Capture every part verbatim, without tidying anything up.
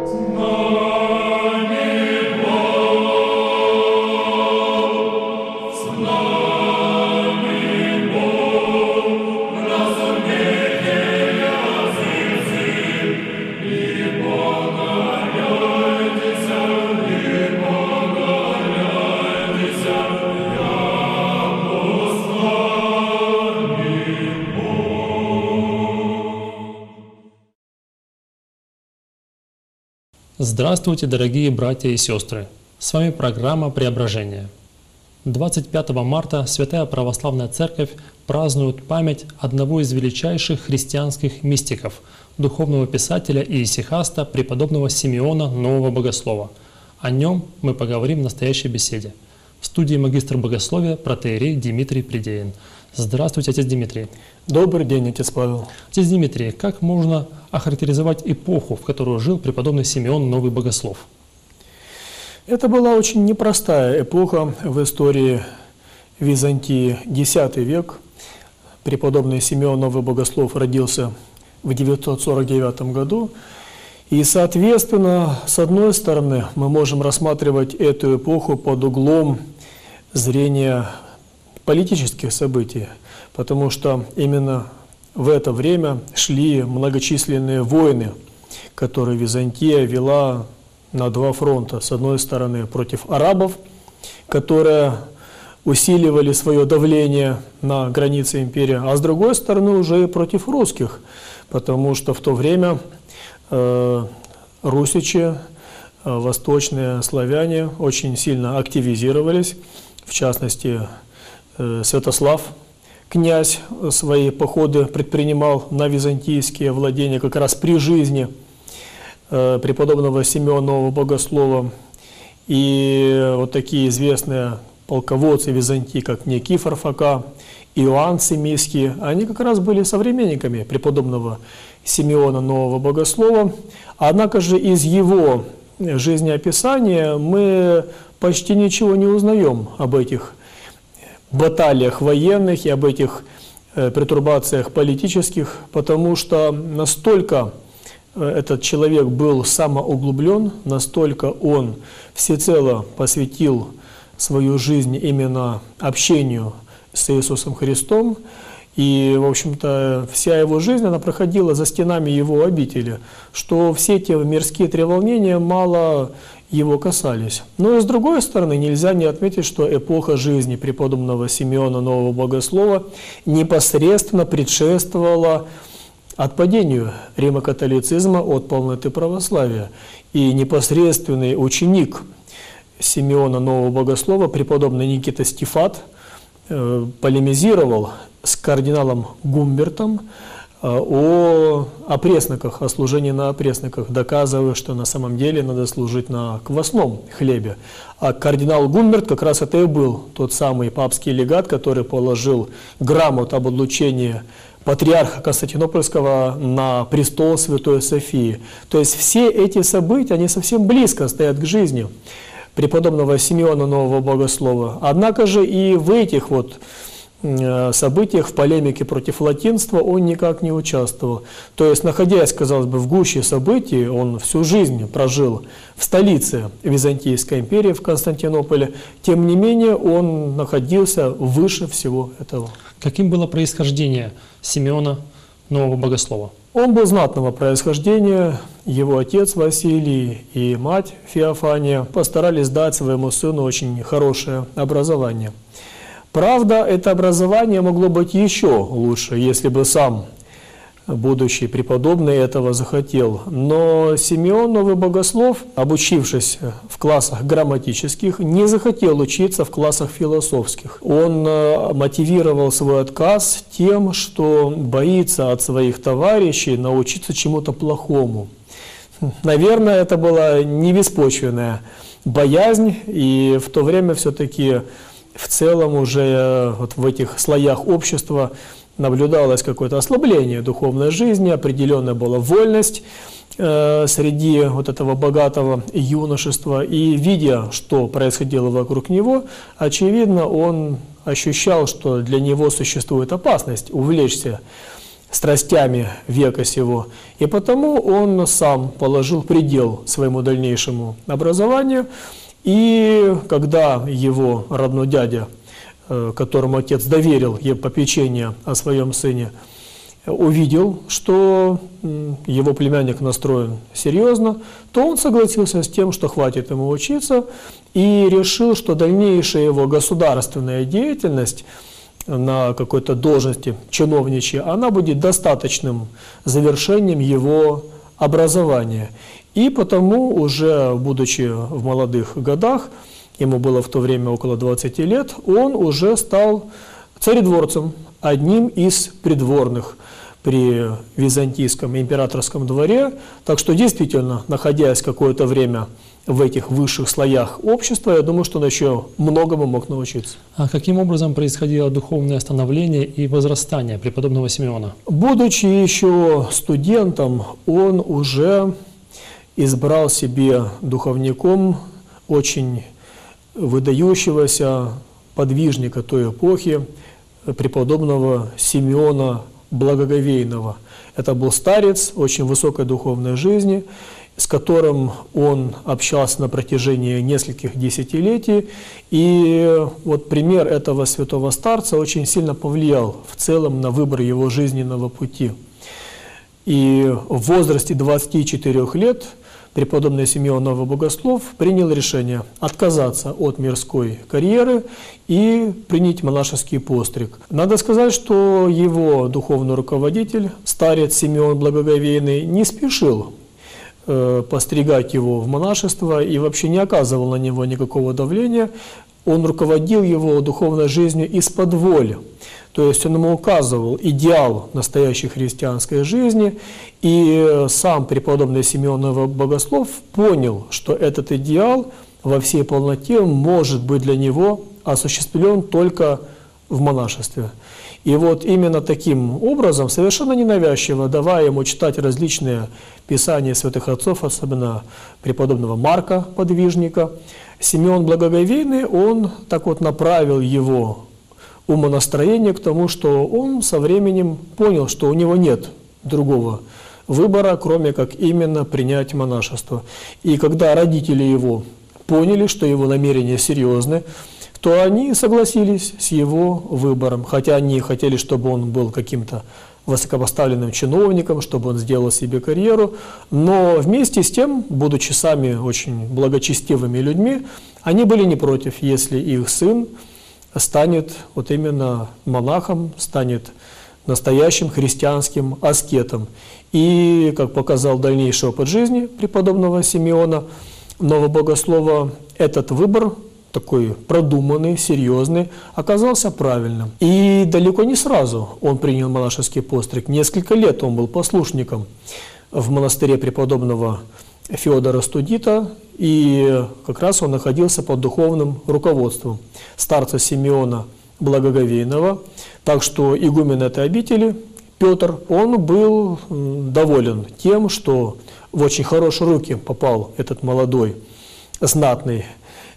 Здравствуйте, дорогие братья и сестры! С вами программа «Преображение». двадцать пятого марта Святая Православная Церковь празднует память одного из величайших христианских мистиков, духовного писателя и исихаста преподобного Симеона Нового Богослова. О нем мы поговорим в настоящей беседе. В студии магистр богословия протоиерей Дмитрий Придеин. Здравствуйте, отец Дмитрий. Добрый день, отец Павел. Отец Дмитрий, как можно охарактеризовать эпоху, в которую жил преподобный Симеон Новый Богослов? Это была очень непростая эпоха в истории Византии. десятый век. Преподобный Симеон Новый Богослов родился в девятьсот сорок девятом году. И, соответственно, с одной стороны, мы можем рассматривать эту эпоху под углом зрения политических событий, потому что именно в это время шли многочисленные войны, которые Византия вела на два фронта. С одной стороны, против арабов, которые усиливали свое давление на границе империи, а с другой стороны уже и против русских, потому что в то время э, русичи, э, восточные славяне очень сильно активизировались, в частности, э, Святослав, князь, свои походы предпринимал на византийские владения как раз при жизни э, преподобного Симеона Нового Богослова. И вот такие известные полководцы Византии, как Никифор Фока, Иоанн Семийский, они как раз были современниками преподобного Симеона Нового Богослова. Однако же из его жизнеописания мы почти ничего не узнаем об этих баталиях военных и об этих э, пертурбациях политических, потому что настолько э, этот человек был самоуглублен, настолько он всецело посвятил свою жизнь именно общению с Иисусом Христом, и, в общем-то, вся его жизнь, она проходила за стенами его обители, что все те мирские треволнения мало его касались. Но и с другой стороны, нельзя не отметить, что эпоха жизни преподобного Симеона Нового Богослова непосредственно предшествовала отпадению римокатолицизма от полноты православия. И непосредственный ученик Симеона Нового Богослова, преподобный Никита Стефат, полемизировал с кардиналом Гумбертом о опресноках, о служении на опресноках, доказывая, что на самом деле надо служить на квасном хлебе. А кардинал Гумберт как раз это и был тот самый папский легат, который положил грамот об отлучении патриарха Константинопольского на престол Святой Софии. То есть все эти события, они совсем близко стоят к жизни преподобного Симеона Нового Богослова. Однако же и в этих вот событиях, в полемике против латинства он никак не участвовал. То есть, находясь, казалось бы, в гуще событий, он всю жизнь прожил в столице Византийской империи, в Константинополе, тем не менее он находился выше всего этого. Каким было происхождение Симеона Нового Богослова? Он был знатного происхождения, его отец Василий и мать Феофания постарались дать своему сыну очень хорошее образование. Правда, это образование могло быть еще лучше, если бы сам будущий преподобный этого захотел. Но Симеон Новый Богослов, обучившись в классах грамматических, не захотел учиться в классах философских. Он мотивировал свой отказ тем, что боится от своих товарищей научиться чему-то плохому. Наверное, это была невеспочвенная боязнь, и в то время все-таки в целом уже вот в этих слоях общества наблюдалось какое-то ослабление духовной жизни, определенная была вольность э, среди вот этого богатого юношества. И видя, что происходило вокруг него, очевидно, он ощущал, что для него существует опасность увлечься страстями века сего. И потому он сам положил предел своему дальнейшему образованию. И когда его родной дядя, которому отец доверил попечение о своем сыне, увидел, что его племянник настроен серьезно, то он согласился с тем, что хватит ему учиться, и решил, что дальнейшая его государственная деятельность на какой-то должности чиновничьей, она будет достаточным завершением его образования. И потому, уже будучи в молодых годах, ему было в то время около двадцати лет, он уже стал царедворцем, одним из придворных при византийском императорском дворе. Так что действительно, находясь какое-то время в этих высших слоях общества, я думаю, что он еще многому мог научиться. А каким образом происходило духовное становление и возрастание преподобного Симеона? Будучи еще студентом, он уже избрал себе духовником очень выдающегося подвижника той эпохи, преподобного Симеона Благоговейного. Это был старец очень высокой духовной жизни, с которым он общался на протяжении нескольких десятилетий. И вот пример этого святого старца очень сильно повлиял в целом на выбор его жизненного пути. И в возрасте двадцати четырёх лет преподобный Симеон Новобогослов принял решение отказаться от мирской карьеры и принять монашеский постриг. Надо сказать, что его духовный руководитель, старец Симеон Благоговейный, не спешил э, постригать его в монашество и вообще не оказывал на него никакого давления. Он руководил его духовной жизнью из-под воли. То есть он ему указывал идеал настоящей христианской жизни, и сам преподобный Симеон Новобогослов понял, что этот идеал во всей полноте может быть для него осуществлен только в монашестве. И вот именно таким образом, совершенно ненавязчиво, давая ему читать различные писания святых отцов, особенно преподобного Марка, подвижника, Симеон Благоговейный, он так вот направил его умонастроение к тому, что он со временем понял, что у него нет другого выбора, кроме как именно принять монашество. И когда родители его поняли, что его намерения серьезны, то они согласились с его выбором, хотя они хотели, чтобы он был каким-то высокопоставленным чиновником, чтобы он сделал себе карьеру, но вместе с тем, будучи сами очень благочестивыми людьми, они были не против, если их сын станет вот именно монахом, станет настоящим христианским аскетом. И, как показал дальнейший опыт жизни преподобного Симеона Новобогослова, этот выбор, такой продуманный, серьезный, оказался правильным. И далеко не сразу он принял монашеский постриг. Несколько лет он был послушником в монастыре преподобного Феодора Студита, и как раз он находился под духовным руководством старца Симеона Благоговейного. Так что игумен этой обители, Петр, он был доволен тем, что в очень хорошие руки попал этот молодой, знатный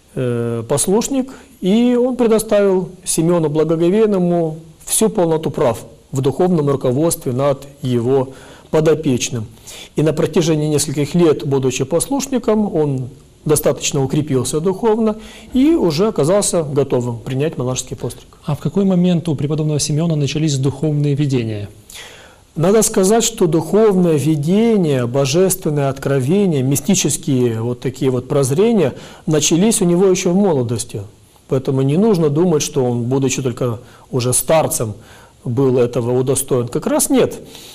э, послушник, и он предоставил Симеону Благоговейному всю полноту прав в духовном руководстве над его подопечным. И на протяжении нескольких лет, будучи послушником, он достаточно укрепился духовно и уже оказался готовым принять монашеский постриг. А в какой момент у преподобного Симеона начались духовные видения? Надо сказать, что духовное видение, божественное откровение, мистические вот такие вот прозрения начались у него еще в молодости. Поэтому не нужно думать, что он, будучи только уже старцем, был этого удостоен. Как раз нет.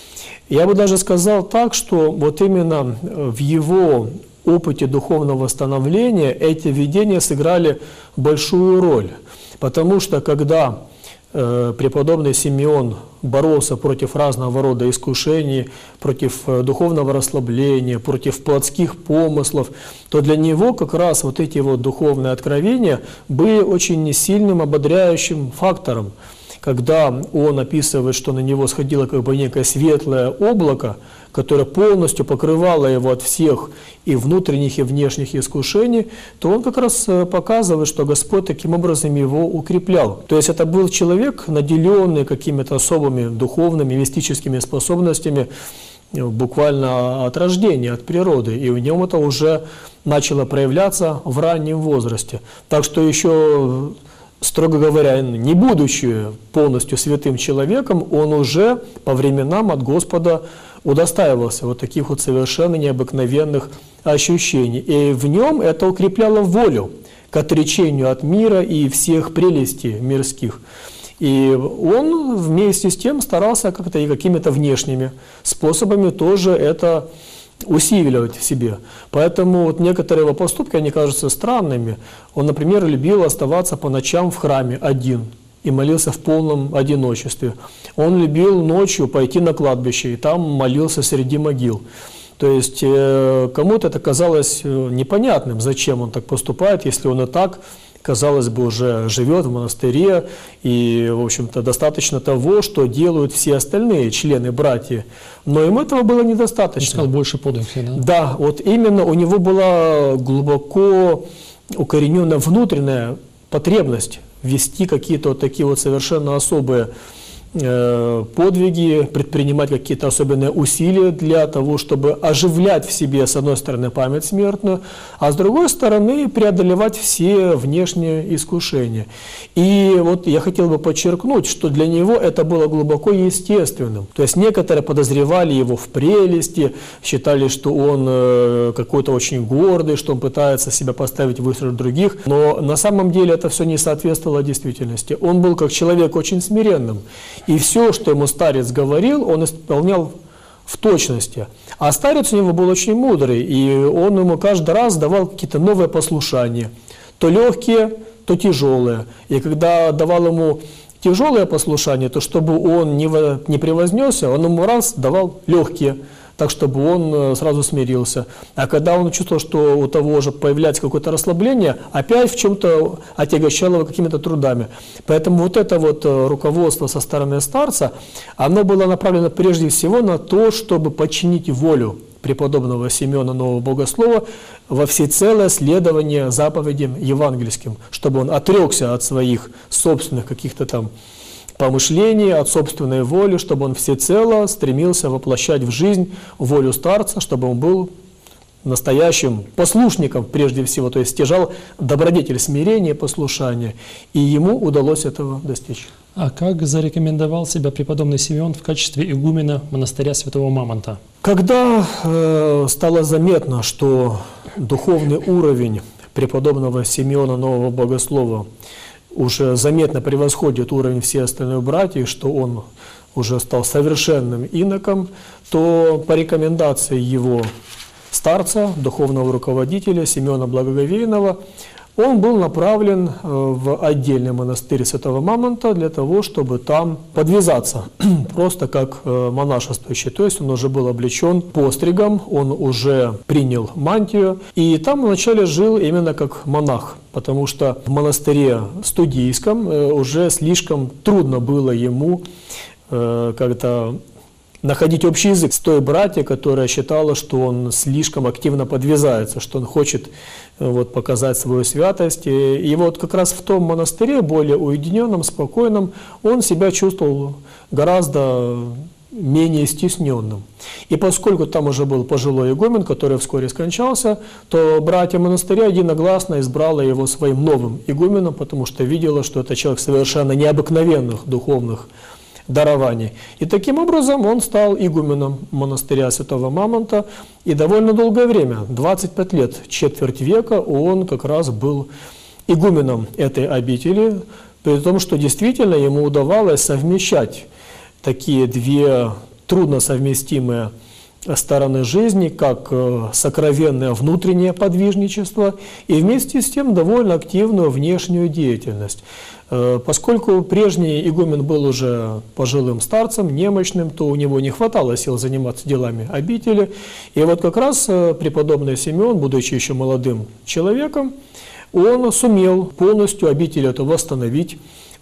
Я бы даже сказал так, что вот именно в его опыте духовного становления эти видения сыграли большую роль. Потому что когда э, преподобный Симеон боролся против разного рода искушений, против э, духовного расслабления, против плотских помыслов, то для него как раз вот эти вот духовные откровения были очень сильным ободряющим фактором. Когда он описывает, что на него сходило как бы некое светлое облако, которая полностью покрывала его от всех и внутренних, и внешних искушений, то он как раз показывает, что Господь таким образом его укреплял. То есть это был человек, наделенный какими-то особыми духовными, мистическими способностями, буквально от рождения, от природы, и в нем это уже начало проявляться в раннем возрасте. Так что еще, строго говоря, не будучи полностью святым человеком, он уже по временам от Господа удостаивался вот таких вот совершенно необыкновенных ощущений. И в нем это укрепляло волю к отречению от мира и всех прелестей мирских. И он вместе с тем старался как-то и какими-то внешними способами тоже это усиливать в себе. Поэтому вот некоторые его поступки, они кажутся странными. Он, например, любил оставаться по ночам в храме один и молился в полном одиночестве. Он любил ночью пойти на кладбище и там молился среди могил. То есть э, кому-то это казалось непонятным, зачем он так поступает, если он и так, казалось бы, уже живет в монастыре, и, в общем-то, достаточно того, что делают все остальные члены, братья. Но им этого было недостаточно. Искал больше подвига, да? Да, вот именно у него была глубоко укорененная внутренняя потребность вести какие-то вот такие вот совершенно особые подвиги, предпринимать какие-то особенные усилия для того, чтобы оживлять в себе, с одной стороны, память смертную, а с другой стороны, преодолевать все внешние искушения. И вот я хотел бы подчеркнуть, что для него это было глубоко естественным. То есть некоторые подозревали его в прелести, считали, что он какой-то очень гордый, что он пытается себя поставить выше других, но на самом деле это все не соответствовало действительности. Он был как человек очень смиренным. И все, что ему старец говорил, он исполнял в точности. А старец у него был очень мудрый, и он ему каждый раз давал какие-то новые послушания. То легкие, то тяжелые. И когда давал ему тяжелое послушание, то чтобы он не, не превознесся, он ему раз давал легкие, так чтобы он сразу смирился. А когда он чувствовал, что у того же появляется какое-то расслабление, опять в чем-то отягощало его какими-то трудами. Поэтому вот это вот руководство со стороны старца, оно было направлено прежде всего на то, чтобы подчинить волю преподобного Симеона Нового Богослова во всецелое следование заповедям евангельским, чтобы он отрекся от своих собственных каких-то там помышлений, от собственной воли, чтобы он всецело стремился воплощать в жизнь волю старца, чтобы он был настоящим послушником прежде всего, то есть стяжал добродетель смирения, послушания, и ему удалось этого достичь. А как зарекомендовал себя преподобный Симеон в качестве игумена монастыря Святого Мамонта? Когда э, стало заметно, что духовный уровень преподобного Симеона Нового Богослова уже заметно превосходит уровень всех остальных братьев, что он уже стал совершенным иноком, то по рекомендации его старца, духовного руководителя Симеона Благоговейного, он был направлен в отдельный монастырь Святого Мамонта для того, чтобы там подвязаться, просто как монашествующий. То есть он уже был облечен постригом, он уже принял мантию, и там вначале жил именно как монах, потому что в монастыре студийском уже слишком трудно было ему как-то находить общий язык с той братьей, которая считала, что он слишком активно подвязается, что он хочет вот, показать свою святость. И, и вот как раз в том монастыре, более уединенном, спокойном, он себя чувствовал гораздо менее стесненным. И поскольку там уже был пожилой игумен, который вскоре скончался, то братья монастыря единогласно избрала его своим новым игуменом, потому что видела, что это человек совершенно необыкновенных духовных дарований. И таким образом он стал игуменом монастыря Святого Мамонта, и довольно долгое время, двадцать пять лет, четверть века, он как раз был игуменом этой обители, при том, что действительно ему удавалось совмещать такие две трудно совместимые стороны жизни, как сокровенное внутреннее подвижничество и вместе с тем довольно активную внешнюю деятельность. Поскольку прежний игумен был уже пожилым старцем, немощным, то у него не хватало сил заниматься делами обители. И вот как раз преподобный Симеон, будучи еще молодым человеком, он сумел полностью обитель эту восстановить.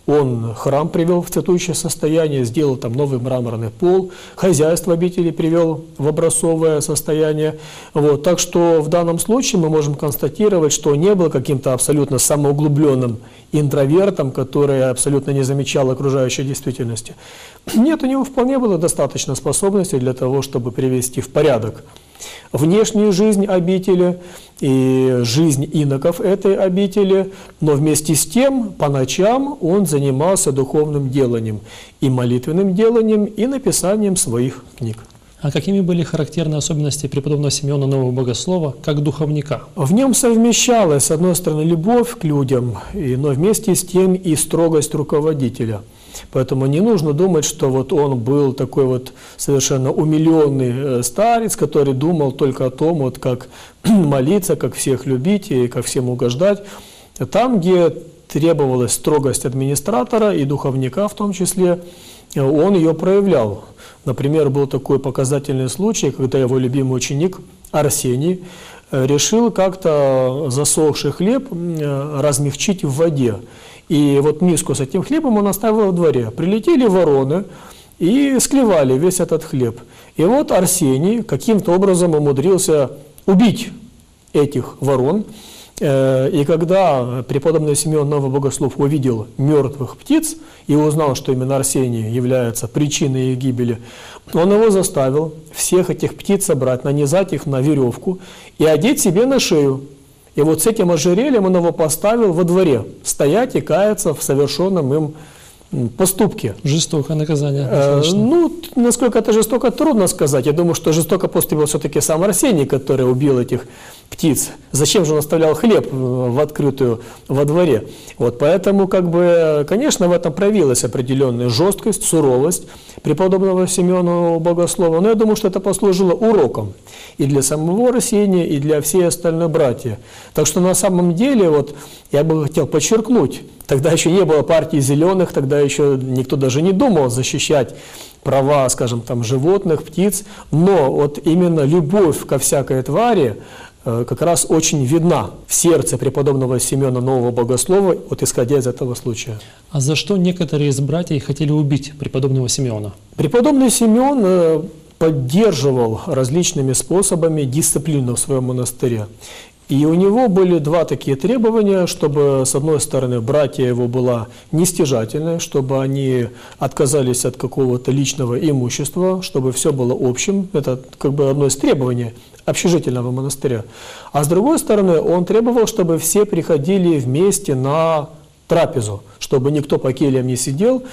Он храм привел в цветущее состояние, сделал там новый мраморный пол, хозяйство обители привел в образцовое состояние. Вот. Так что в данном случае мы можем констатировать, что не был каким-то абсолютно самоуглубленным интровертом, который абсолютно не замечал окружающей действительности. Нет, у него вполне было достаточно способностей для того, чтобы привести в порядок внешнюю жизнь обители и жизнь иноков этой обители, но вместе с тем по ночам он занимался духовным деланием, и молитвенным деланием, и написанием своих книг. А какими были характерные особенности преподобного Симеона Нового Богослова как духовника? В нем совмещалась, с одной стороны, любовь к людям, но вместе с тем и строгость руководителя. Поэтому не нужно думать, что вот он был такой вот совершенно умиленный старец, который думал только о том, вот как молиться, как всех любить и как всем угождать. Там, где требовалась строгость администратора и духовника в том числе, он ее проявлял. Например, был такой показательный случай, когда его любимый ученик Арсений решил как-то засохший хлеб размягчить в воде. И вот миску с этим хлебом он оставил во дворе. Прилетели вороны и склевали весь этот хлеб. И вот Арсений каким-то образом умудрился убить этих ворон. И когда преподобный Симеон Новый Богослов увидел мертвых птиц и узнал, что именно Арсений является причиной их гибели, он его заставил всех этих птиц собрать, нанизать их на веревку и одеть себе на шею. И вот с этим ожерельем он его поставил во дворе, стоять и каяться в совершенном им поступке. Жестокое наказание. Э, ну, насколько это жестоко, трудно сказать. Я думаю, что жестоко поступил все-таки сам Арсений, который убил этих птиц. Зачем же он оставлял хлеб в открытую во дворе? Вот, поэтому, как бы, конечно, в этом проявилась определенная жесткость, суровость преподобного Симеона Богослова. Но я думаю, что это послужило уроком и для самого Арсения, и для всей остальной братья. Так что на самом деле, вот, я бы хотел подчеркнуть, тогда еще не было партии зеленых, тогда еще никто даже не думал защищать права, скажем, там, животных, птиц, но вот именно любовь ко всякой твари э, как раз очень видна в сердце преподобного Симеона Нового Богослова, вот исходя из этого случая. А за что некоторые из братьев хотели убить преподобного Симеона? Преподобный Симеон э, поддерживал различными способами дисциплину в своем монастыре. И у него были два такие требования, чтобы, с одной стороны, братья его была нестяжательная, чтобы они отказались от какого-то личного имущества, чтобы все было общим. Это как бы одно из требований общежительного монастыря. А с другой стороны, он требовал, чтобы все приходили вместе на трапезу, чтобы никто по кельям не сидел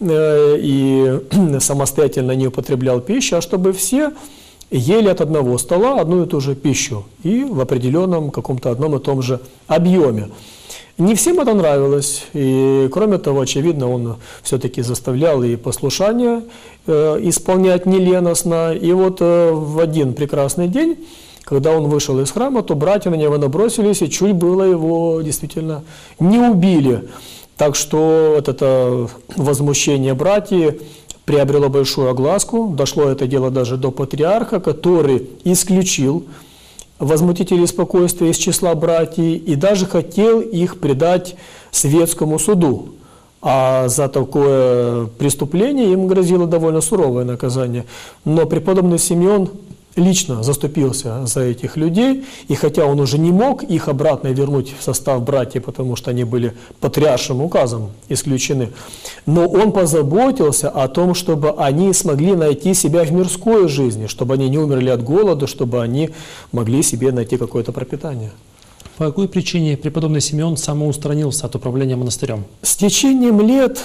э, и самостоятельно не употреблял пищу, а чтобы все ели от одного стола одну и ту же пищу и в определенном каком-то одном и том же объеме. Не всем это нравилось, и кроме того, очевидно, он все-таки заставлял и послушание э, исполнять неленостно. И вот э, в один прекрасный день, когда он вышел из храма, то братья на него набросились и чуть было его действительно не убили. Так что вот это возмущение братьев приобрело большую огласку, дошло это дело даже до патриарха, который исключил возмутителей спокойствия из числа братьев и даже хотел их предать светскому суду. А за такое преступление им грозило довольно суровое наказание. Но преподобный Симеон лично заступился за этих людей, и хотя он уже не мог их обратно вернуть в состав братьев, потому что они были патриаршим указом исключены, но он позаботился о том, чтобы они смогли найти себя в мирской жизни, чтобы они не умерли от голода, чтобы они могли себе найти какое-то пропитание. По какой причине преподобный Симеон самоустранился от управления монастырем? С течением лет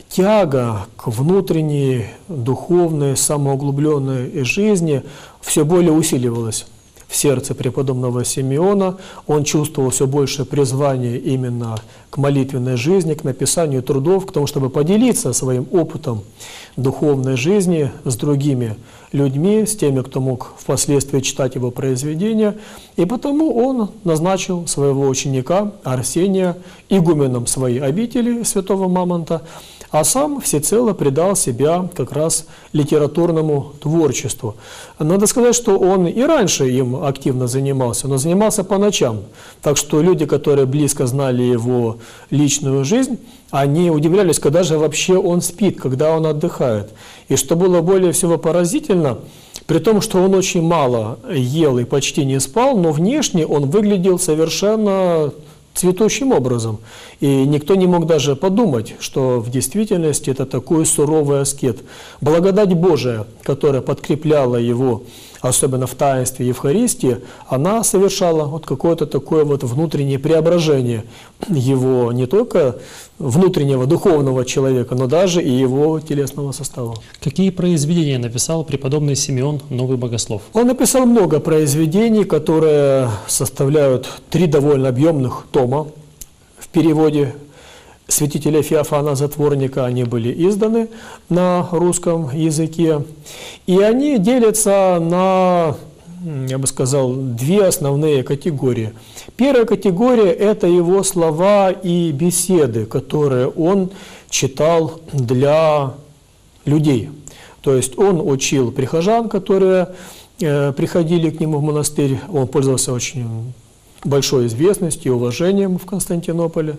тяга к внутренней, духовной, самоуглубленной жизни все более усиливалась в сердце преподобного Симеона. Он чувствовал все больше призвания именно к молитвенной жизни, к написанию трудов, к тому, чтобы поделиться своим опытом духовной жизни с другими людьми, с теми, кто мог впоследствии читать его произведения. И потому он назначил своего ученика Арсения игуменом своей обители святого Мамонта, а сам всецело предал себя как раз литературному творчеству. Надо сказать, что он и раньше им днем активно занимался, но занимался по ночам. Так что люди, которые близко знали его личную жизнь, они удивлялись, когда же вообще он спит, когда он отдыхает. И что было более всего поразительно, при том, что он очень мало ел и почти не спал, но внешне он выглядел совершенно цветущим образом. И никто не мог даже подумать, что в действительности это такой суровый аскет. Благодать Божия, которая подкрепляла его, особенно в таинстве Евхаристии, она совершала вот какое-то такое вот внутреннее преображение его не только внутреннего духовного человека, но даже и его телесного состава. Какие произведения написал преподобный Симеон Новый Богослов? Он написал много произведений, которые составляют три довольно объемных тома в переводе святителя Феофана Затворника. Они были изданы на русском языке. И они делятся на, я бы сказал, две основные категории. Первая категория – это его слова и беседы, которые он читал для людей. То есть он учил прихожан, которые э, приходили к нему в монастырь. Он пользовался очень большой известностью и уважением в Константинополе.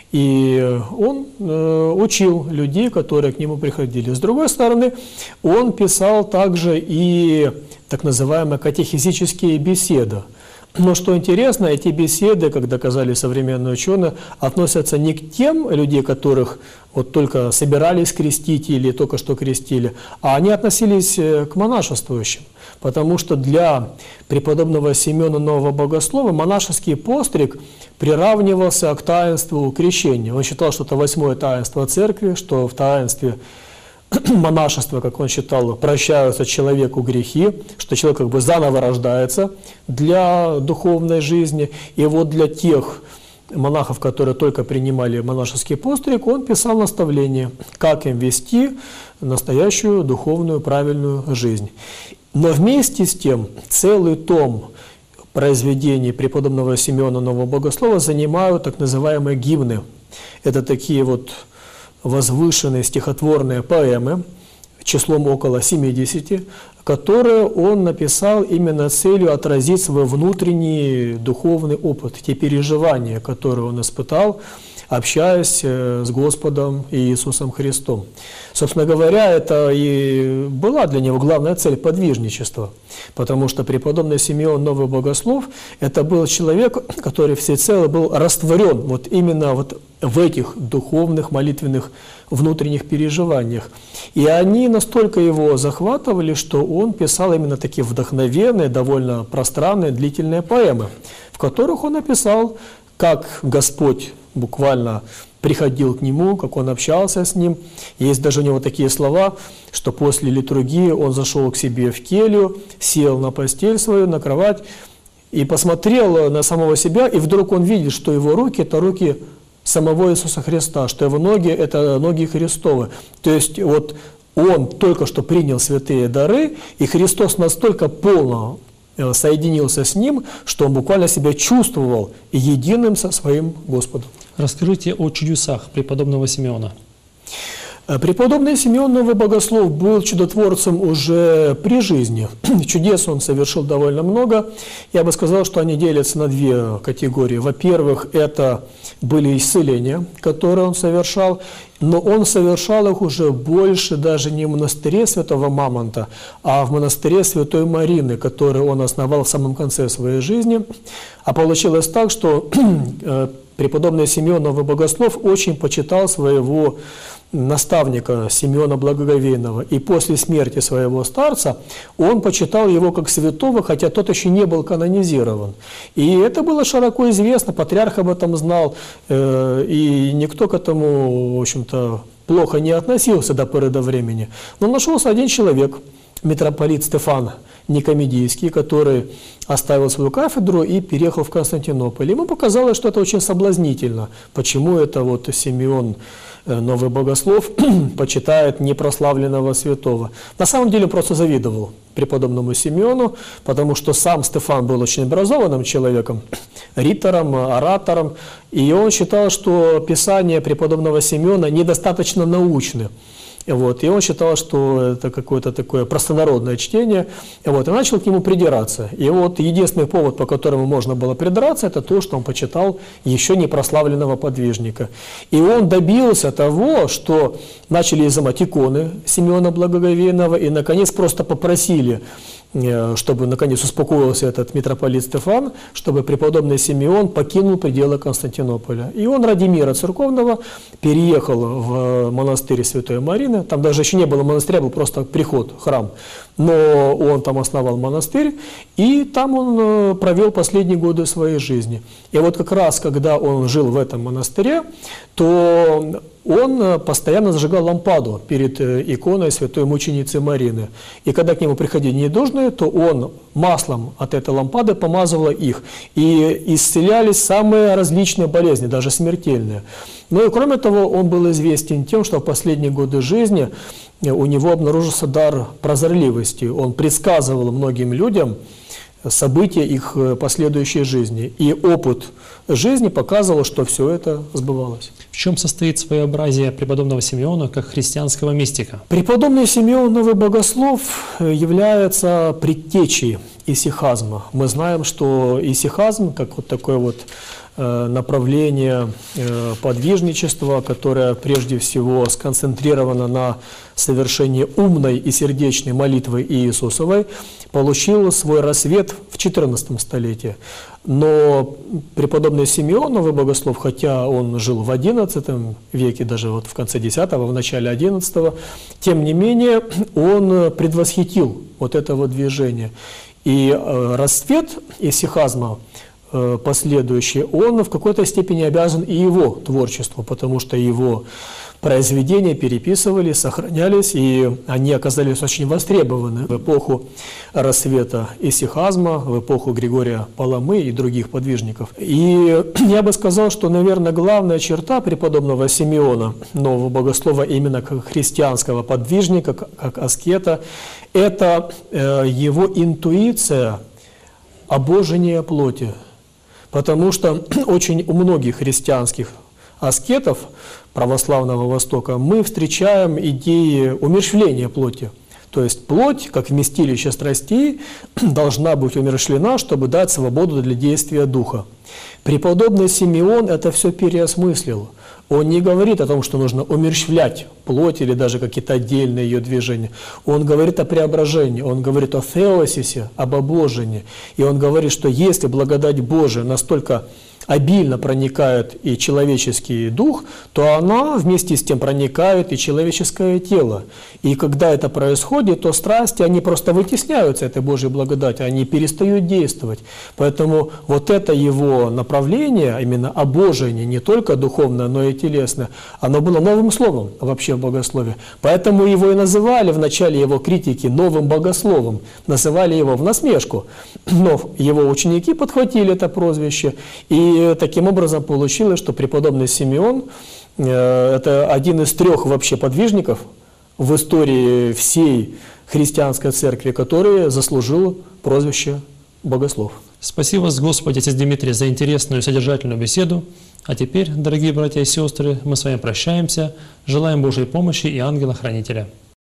И он э, учил людей, которые к нему приходили. С другой стороны, он писал также и так называемые катехизические беседы. Но что интересно, эти беседы, как доказали современные ученые, относятся не к тем людям, которых вот только собирались крестить или только что крестили, а они относились к монашествующим. Потому что для преподобного Симеона Нового Богослова монашеский постриг приравнивался к таинству крещения. Он считал, что это восьмое таинство церкви, что в таинстве монашества, как он считал, прощаются человеку грехи, что человек как бы заново рождается для духовной жизни. И вот для тех монахов, которые только принимали монашеский постриг, он писал наставления, как им вести настоящую духовную правильную жизнь. Но вместе с тем целый том произведений преподобного Симеона Нового Богослова занимают так называемые гимны. Это такие вот возвышенные стихотворные поэмы, числом около семидесяти, которые он написал именно с целью отразить свой внутренний духовный опыт, те переживания, которые он испытал, общаясь с Господом Иисусом Христом. Собственно говоря, это и была для него главная цель подвижничества, потому что преподобный Симеон Новый Богослов – это был человек, который всецело был растворен вот именно вот в этих духовных, молитвенных, внутренних переживаниях. И они настолько его захватывали, что он писал именно такие вдохновенные, довольно пространные, длительные поэмы, в которых он описал, как Господь буквально приходил к нему, как он общался с ним. Есть даже у него такие слова, что после литургии он зашел к себе в келью, сел на постель свою, на кровать и посмотрел на самого себя, и вдруг он видит, что его руки – это руки самого Иисуса Христа, что его ноги – это ноги Христовы. То есть вот он только что принял святые дары, и Христос настолько полно соединился с ним, что он буквально себя чувствовал единым со своим Господом. Расскажите о чудесах преподобного Симеона. Преподобный Симеон Новый Богослов был чудотворцем уже при жизни. Чудес он совершил довольно много. Я бы сказал, что они делятся на две категории. Во-первых, это были исцеления, которые он совершал, но он совершал их уже больше даже не в монастыре Святого Мамонта, а в монастыре Святой Марины, который он основал в самом конце своей жизни. А получилось так, что преподобный Симеон Новый Богослов очень почитал своего наставника Симеона Благоговейного, и после смерти своего старца он почитал его как святого, хотя тот еще не был канонизирован. И это было широко известно, патриарх об этом знал, э, и никто к этому, в общем-то, плохо не относился до поры до времени. Но нашелся один человек, митрополит Стефан Никомедийский, который оставил свою кафедру и переехал в Константинополь. Ему показалось, что это очень соблазнительно. Почему это вот Симеон Новый Богослов почитает непрославленного святого? На самом деле просто завидовал преподобному Симеону, потому что сам Стефан был очень образованным человеком, ритором, оратором, и он считал, что писания преподобного Симеона недостаточно научны. Вот, и он считал, что это какое-то такое простонародное чтение, вот, и начал к нему придираться. И вот единственный повод, по которому можно было придраться, это то, что он почитал еще не прославленного подвижника. И он добился того, что начали изымать иконы Симеона Благоговейного и, наконец, просто попросили, чтобы, наконец, успокоился этот митрополит Стефан, чтобы преподобный Симеон покинул пределы Константинополя. И он ради мира церковного переехал в монастырь Святой Марины. Там даже еще не было монастыря, был просто приход, храм. Но он там основал монастырь, и там он провел последние годы своей жизни. И вот как раз, когда он жил в этом монастыре, то он постоянно зажигал лампаду перед иконой святой мученицы Марины. И когда к нему приходили недужные, то он маслом от этой лампады помазывал их. И исцелялись самые различные болезни, даже смертельные. Ну и кроме того, он был известен тем, что в последние годы жизни у него обнаружился дар прозорливости. Он предсказывал многим людям события их последующей жизни. И опыт жизни показывал, что все это сбывалось. В чем состоит своеобразие преподобного Симеона как христианского мистика? Преподобный Симеон Новый Богослов является предтечей исихазма. Мы знаем, что исихазм, как вот такое вот направление подвижничества, которое прежде всего сконцентрировано на совершении умной и сердечной молитвы Иисусовой, получило свой рассвет в четырнадцатом столетии. Но преподобный Симеон Новый Богослов, хотя он жил в одиннадцатом веке, даже вот в конце десятого, в начале одиннадцатого, тем не менее он предвосхитил вот это вот движение. И расцвет исихазма последующий, он в какой-то степени обязан и его творчеству, потому что его произведения переписывались, сохранялись, и они оказались очень востребованы в эпоху расцвета исихазма, в эпоху Григория Паламы и других подвижников. И я бы сказал, что, наверное, главная черта преподобного Симеона Нового Богослова именно как христианского подвижника, как аскета, это его интуиция обожения плоти. Потому что очень у многих христианских аскетов православного Востока мы встречаем идеи умерщвления плоти. То есть плоть, как вместилище страстей, должна быть умерщвлена, чтобы дать свободу для действия духа. Преподобный Симеон это все переосмыслил. Он не говорит о том, что нужно умерщвлять плоть или даже какие-то отдельные ее движения. Он говорит о преображении, он говорит о теосисе, об обожении. И он говорит, что если благодать Божия настолько обильно проникает и человеческий дух, то она вместе с тем проникает и человеческое тело. И когда это происходит, то страсти, они просто вытесняются этой Божьей благодати, они перестают действовать. Поэтому вот это его направление, именно обожение, не только духовное, но и телесное, оно было новым словом вообще в богословии. Поэтому его и называли в начале его критики новым богословом, называли его в насмешку. Но его ученики подхватили это прозвище, и И таким образом получилось, что преподобный Симеон э, это один из трех вообще подвижников в истории всей христианской церкви, который заслужил прозвище богослов. Спасибо вас, Господи, отец Дмитрий, за интересную и содержательную беседу. А теперь, дорогие братья и сестры, мы с вами прощаемся, желаем Божьей помощи и ангела-хранителя.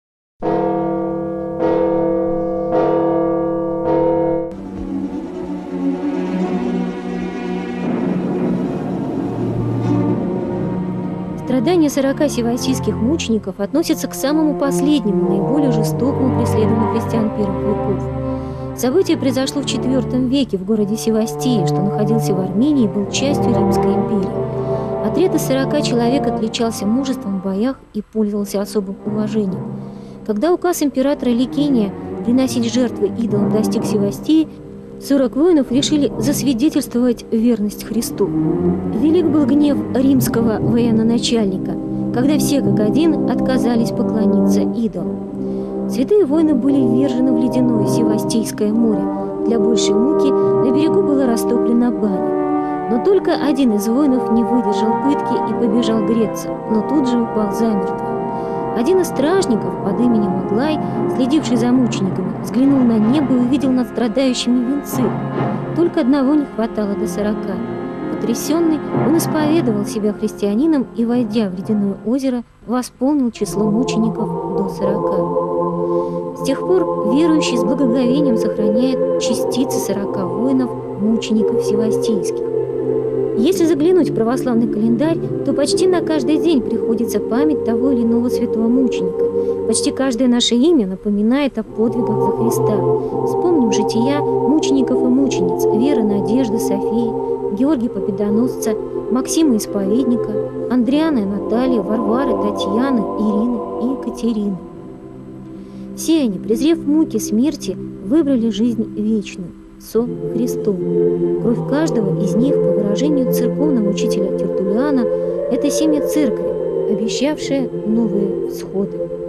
Страдания сорока севастийских мучеников относятся к самому последнему, наиболее жестокому преследованию христиан первых веков. Событие произошло в четвёртом веке в городе Севастии, что находился в Армении и был частью Римской империи. Отряд из сорока человек отличался мужеством в боях и пользовался особым уважением. Когда указ императора Ликиния приносить жертвы идолам достиг Севастии, сорок воинов решили засвидетельствовать верность Христу. Велик был гнев римского военачальника, когда все как один отказались поклониться идолам. Святые воины были ввержены в ледяное Севастийское море. Для большей муки на берегу была растоплена баня. Но только один из воинов не выдержал пытки и побежал греться, но тут же упал замертво. Один из стражников под именем Аглай, следивший за мучениками, взглянул на небо и увидел над страдающими венцы. Только одного не хватало до сорока. потрясенный, он исповедовал себя христианином и, войдя в ледяное озеро, восполнил число мучеников до сорока. С тех пор верующий с благоговением сохраняет частицы сорока воинов, мучеников севастийских. Если заглянуть в православный календарь, то почти на каждый день приходится память того или иного святого мученика. Почти каждое наше имя напоминает о подвигах за Христа. Вспомним жития мучеников и мучениц: Веры, Надежды, Софии, Георгия Победоносца, Максима Исповедника, Андриана и Наталья, Варвары, Татьяны, Ирины и Екатерины. Все они, презрев муки смерти, выбрали жизнь вечную со Христом. Кровь каждого из них, по выражению церковного учителя Тертуллиана, это семя церкви, обещавшее новые всходы.